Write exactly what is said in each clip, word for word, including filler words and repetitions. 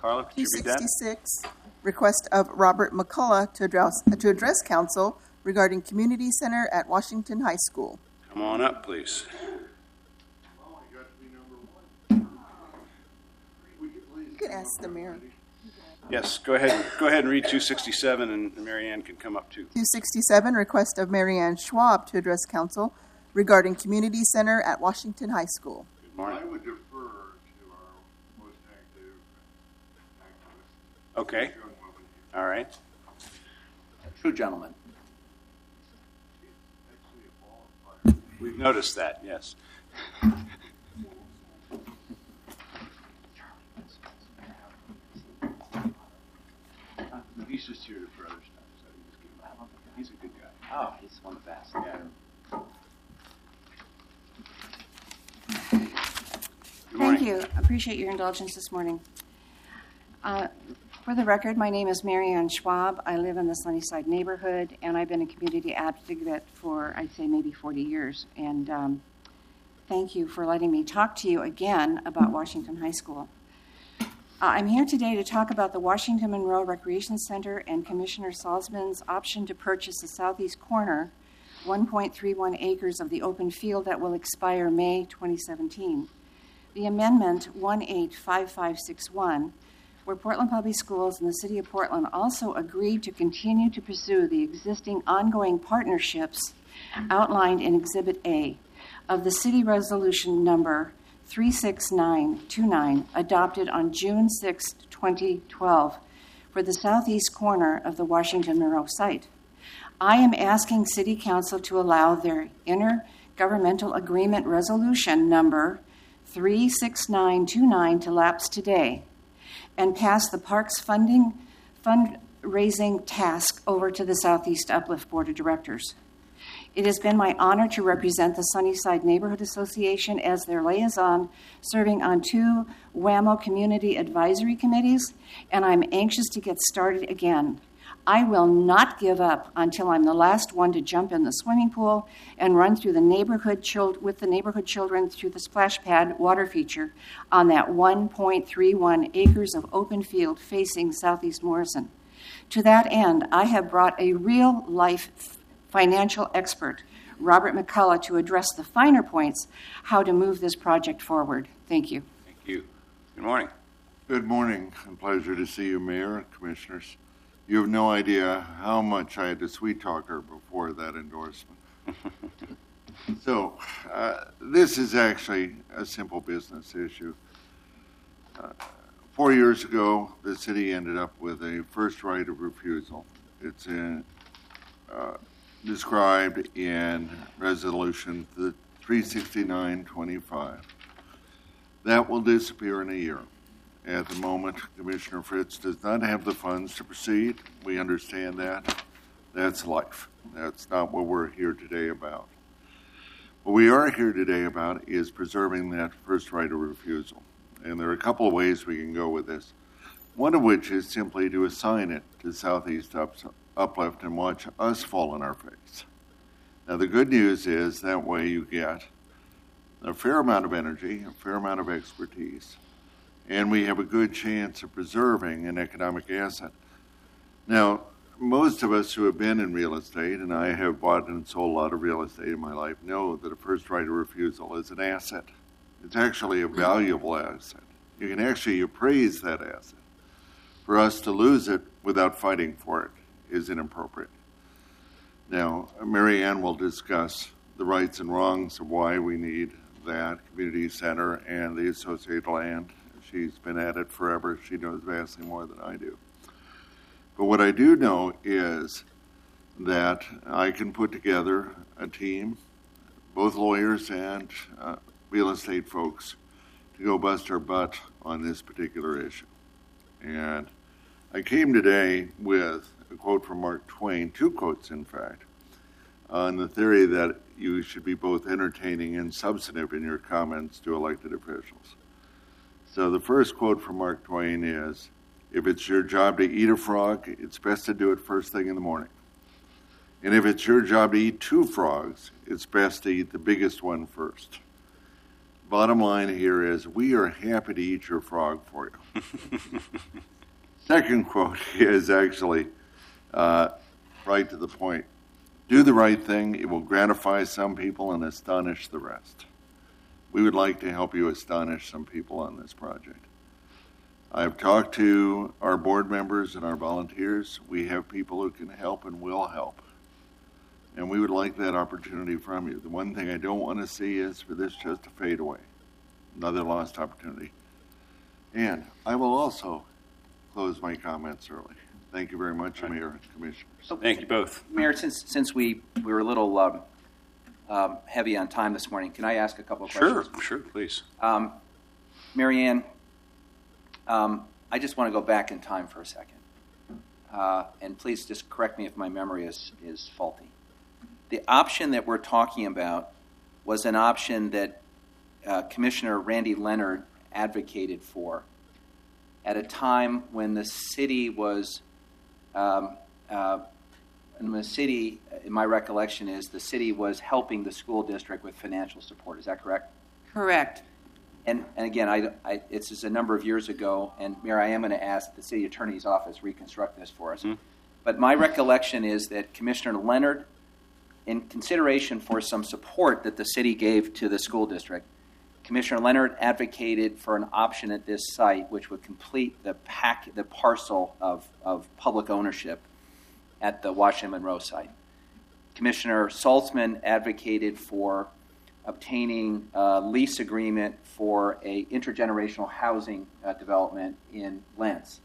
Carla, could you read that? two sixty-six, request of Robert McCullough to address, to address council regarding community center at Washington High School. Come on up, please. You can ask the mayor. Yes, go ahead. Go ahead and read two sixty-seven, and Mary Ann can come up too. two sixty-seven, request of Mary Ann Schwab to address council regarding community center at Washington High School. Good morning. I would defer to our most active activist. Okay. All right. True gentleman. We've noticed that, yes. He's just here for other stuff, so he just came out. He's a good guy. Oh, he's one of the best. Yeah. Thank you. Appreciate your indulgence this morning. Uh, for the record, my name is Mary Ann Schwab. I live in the Sunnyside neighborhood, and I've been a community advocate for, I'd say, maybe forty years. And um, thank you for letting me talk to you again about Washington High School. Uh, I'm here today to talk about the Washington Monroe Recreation Center and Commissioner Salzman's option to purchase the southeast corner, one point three one acres of the open field that will expire May twenty seventeen. The amendment one eight five five six one, where Portland Public Schools and the City of Portland also agreed to continue to pursue the existing ongoing partnerships outlined in Exhibit A of the City Resolution Number three six nine two nine, adopted on June sixth, twenty twelve, for the southeast corner of the Washington Monroe site. I am asking City Council to allow their intergovernmental agreement resolution number three six nine two nine to lapse today and pass the Parks funding fundraising task over to the Southeast Uplift Board of Directors. It has been my honor to represent the Sunnyside Neighborhood Association as their liaison, serving on two WAMO community advisory committees, and I'm anxious to get started again. I will not give up until I'm the last one to jump in the swimming pool and run through the neighborhood chil- with the neighborhood children through the splash pad water feature on that one point three one acres of open field facing Southeast Morrison. To that end, I have brought a real-life financial expert, Robert McCullough, to address the finer points, how to move this project forward. Thank you. Thank you. Good morning. Good morning. A pleasure to see you, Mayor and Commissioners. You have no idea how much I had to sweet talk her before that endorsement. So, uh, this is actually a simple business issue. Uh, four years ago, the city ended up with a first right of refusal. It's in, uh, described in Resolution three sixty-nine twenty-five. That will disappear in a year. At the moment, Commissioner Fritz does not have the funds to proceed. We understand that. That's life. That's not what we're here today about. What we are here today about is preserving that first right of refusal. And there are a couple of ways we can go with this. One of which is simply to assign it to Southeast Uplift and watch us fall on our face. Now, the good news is that way you get a fair amount of energy, a fair amount of expertise, and we have a good chance of preserving an economic asset. Now, most of us who have been in real estate, and I have bought and sold a lot of real estate in my life, know that a first right of refusal is an asset. It's actually a valuable asset. You can actually appraise that asset. For us to lose it without fighting for it is inappropriate. Now, Mary Ann will discuss the rights and wrongs of why we need that community center and the associated land. She's been at it forever. She knows vastly more than I do. But what I do know is that I can put together a team, both lawyers and uh, real estate folks, to go bust our butt on this particular issue. And I came today with a quote from Mark Twain, two quotes in fact, on the theory that you should be both entertaining and substantive in your comments to elected officials. So the first quote from Mark Twain is, if it's your job to eat a frog, it's best to do it first thing in the morning. And if it's your job to eat two frogs, it's best to eat the biggest one first. bottom line here is we are happy to eat your frog for you. Second quote is actually uh, right to the point. Do the right thing. It will gratify some people and astonish the rest. We would like to help you astonish some people on this project. I've talked to our board members and our volunteers. We have people who can help and will help. And we would like that opportunity from you. The one thing I don't want to see is for this just to fade away. Another lost opportunity. And I will also close my comments early. Thank you very much, right. Mayor and Commissioners. Thank you both. Mayor, since since we, we were a little um, um, heavy on time this morning, can I ask a couple of Sure, questions? sure, please. Um, Mary Ann, um, I just want to go back in time for a second. Uh, and please just correct me if my memory is, is faulty. The option that we're talking about was an option that uh, Commissioner Randy Leonard advocated for at a time when the city was, um, uh, and the city, in my recollection is, the city was helping the school district with financial support. Is that correct? Correct. And, and again, I, I, it's just a number of years ago, and Mayor, I am going to ask the city attorney's office reconstruct this for us. Mm-hmm. But my recollection is that Commissioner Leonard, in consideration for some support that the city gave to the school district, Commissioner Leonard advocated for an option at this site which would complete the pack, the parcel of, of public ownership at the Washington Monroe site. Commissioner Saltzman advocated for obtaining a lease agreement for a intergenerational housing uh, development in Lentz.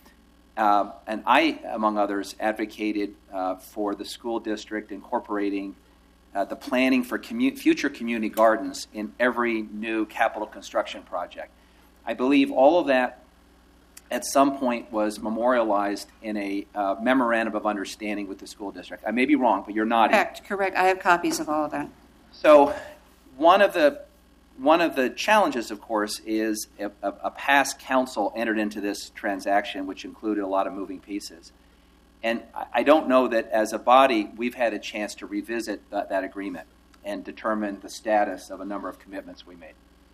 Uh, and I, among others, advocated uh, for the school district incorporating uh, the planning for commu- future community gardens in every new capital construction project. I believe all of that at some point was memorialized in a uh, memorandum of understanding with the school district. I may be wrong, but you're nodding. Correct, correct. I have copies of all of that. So one of the One of the challenges, of course, is a, a, a past council entered into this transaction, which included a lot of moving pieces. And I, I don't know that as a body we've had a chance to revisit that, that agreement and determine the status of a number of commitments we made.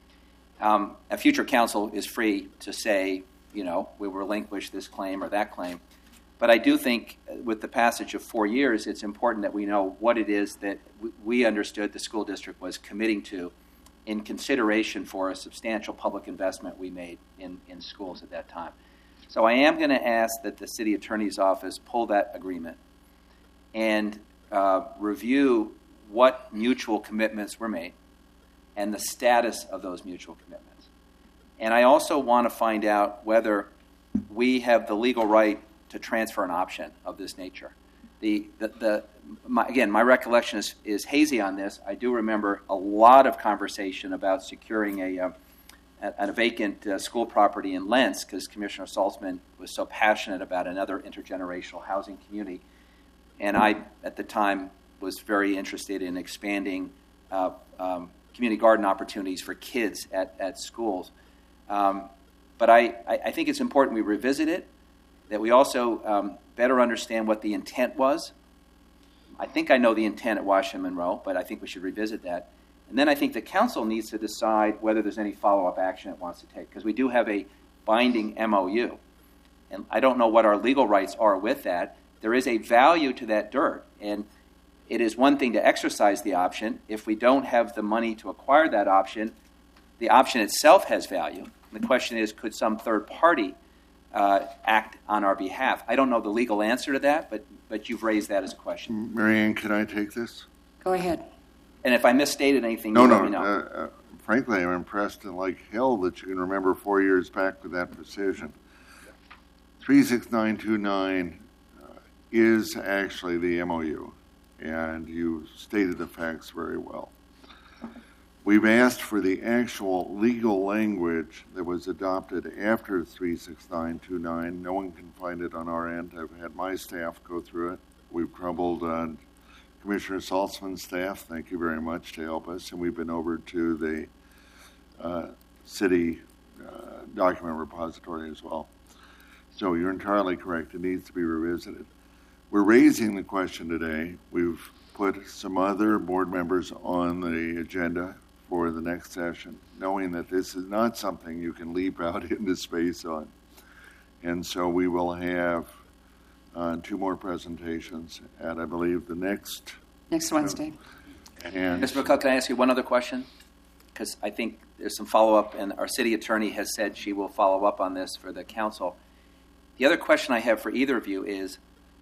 Um, a future council is free to say, you know, we relinquish this claim or that claim. But I do think with the passage of four years, it's important that we know what it is that we understood the school district was committing to in consideration for a substantial public investment we made in, in schools at that time. So I am going to ask that the city attorney's office pull that agreement and uh, review what mutual commitments were made and the status of those mutual commitments. And I also want to find out whether we have the legal right to transfer an option of this nature. The, the, the my, again, my recollection is, is hazy on this. I do remember a lot of conversation about securing a, uh, a, a vacant uh, school property in Lentz because Commissioner Saltzman was so passionate about another intergenerational housing community. And I, at the time, was very interested in expanding uh, um, community garden opportunities for kids at, at schools. Um, but I, I think it's important we revisit it, that we also um, better understand what the intent was. I think I know the intent at Washington Monroe, but I think we should revisit that. And then I think the council needs to decide whether there's any follow-up action it wants to take, because we do have a binding M O U. And I don't know what our legal rights are with that. There is a value to that dirt, and it is one thing to exercise the option. If we don't have the money to acquire that option, the option itself has value. And the question is, could some third party uh, act on our behalf? I don't know the legal answer to that, but but you've raised that as a question. Mary Ann, can I take this? Go ahead. And if I misstated anything, No, you no. let me know. Uh, uh, frankly, I'm impressed and like hell that you can remember four years back with that precision. three six nine two nine uh, is actually the M O U, and you stated the facts very well. We've asked for the actual legal language that was adopted after three six nine two nine. No one can find it on our end. I've had my staff go through it. We've troubled uh, Commissioner Saltzman's staff, thank you very much, to help us, and we've been over to the uh, city uh, document repository as well. So you're entirely correct. It needs to be revisited. We're raising the question today. We've put some other board members on the agenda for the next session, knowing that this is not something you can leap out into space on. And so we will have uh, two more presentations at, I believe, the next. Next Wednesday. And Miz McCullough, can I ask you one other question? Because I think there's some follow-up, and our city attorney has said she will follow up on this for the council. The other question I have for either of you is,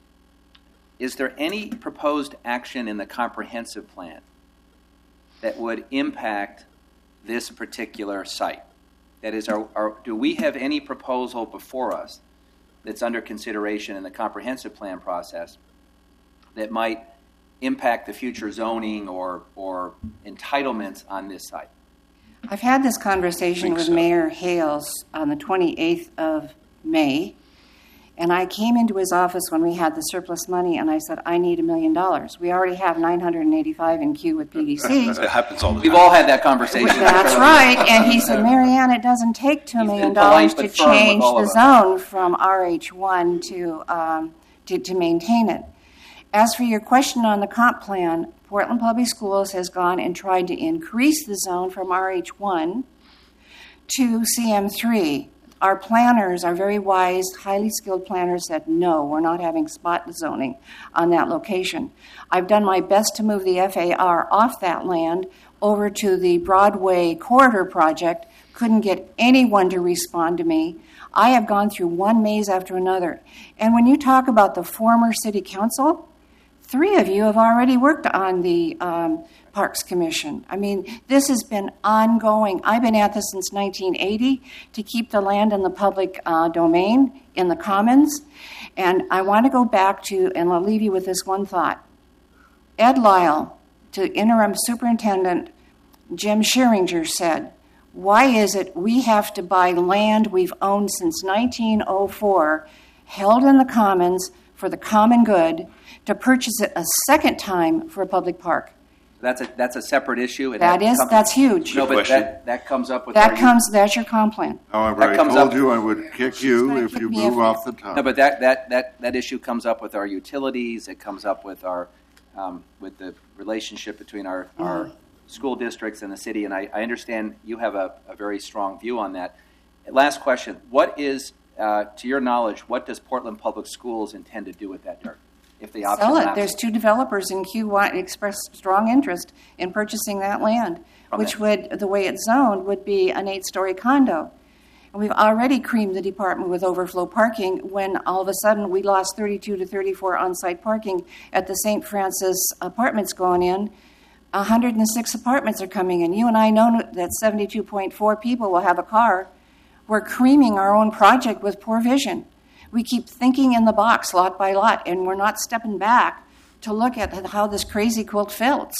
is there any proposed action in the comprehensive plan that would impact this particular site? That is, are, are, do we have any proposal before us that's under consideration in the comprehensive plan process that might impact the future zoning or, or entitlements on this site? I've had this conversation Think with so. Mayor Hales on the twenty-eighth of May, and I came into his office when we had the surplus money, and I said, I need a million dollars. We already have nine hundred eighty-five in queue with P D C. It happens all the We've time. all had that conversation. That's right. And he said, Marianne, it doesn't take two He's million been dollars polite to but firm with change all the of us. zone from R H one to, um, to to maintain it. As for your question on the comp plan, Portland Public Schools has gone and tried to increase the zone from R H one to C M three. Our planners, our very wise, highly skilled planners said, no, we're not having spot zoning on that location. I've done my best to move the F A R off that land over to the Broadway Corridor Project. Couldn't get anyone to respond to me. I have gone through one maze after another. And when you talk about the former city council, three of you have already worked on the um, Parks Commission. I mean, this has been ongoing. I've been at this since nineteen eighty to keep the land in the public uh, domain, in the commons. And I want to go back to, and I'll leave you with this one thought. Ed Lyle, to interim superintendent Jim Scheringer, said, why is it we have to buy land we've owned since nineteen oh four, held in the commons for the common good, to purchase it a second time for a public park? That's a that's a separate issue. and That is, comes- that's huge. No, but question. that, that comes up with That our- comes, that's your comp plan. however, That I comes told up- you I would kick you gonna if kick you me move if- off the top. No, but that, that, that, that issue comes up with our utilities. It comes up with our um, with the relationship between our, our school districts and the city. And I, I understand you have a, a very strong view on that. Last question: what is, uh, to your knowledge, what does Portland Public Schools intend to do with that dirt if the option Sell it. lapses? There's two developers in Q one expressed strong interest in purchasing that land, From which it. would, the way it's zoned, would be an eight-story condo. And we've already creamed the department with overflow parking when all of a sudden we lost thirty-two to thirty-four on-site parking at the Saint Francis apartments going in. one hundred six apartments are coming in. You and I know that seventy-two point four people will have a car. We're creaming our own project with poor vision. We keep thinking in the box lot by lot, and we're not stepping back to look at how this crazy quilt fits.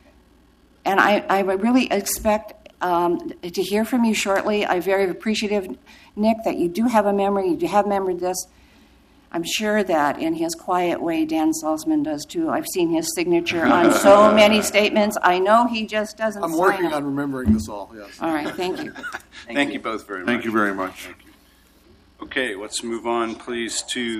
And I, I would really expect um, to hear from you shortly. I'm very appreciative, Nick, that you do have a memory. You do have remembered this. I'm sure that in his quiet way, Dan Salzman does too. I've seen his signature on so many statements. I know he just doesn't I'm sign working them. on remembering this all, yes. All right, thank you. Thank you both very much. Thank you very much. Okay, let's move on, please, to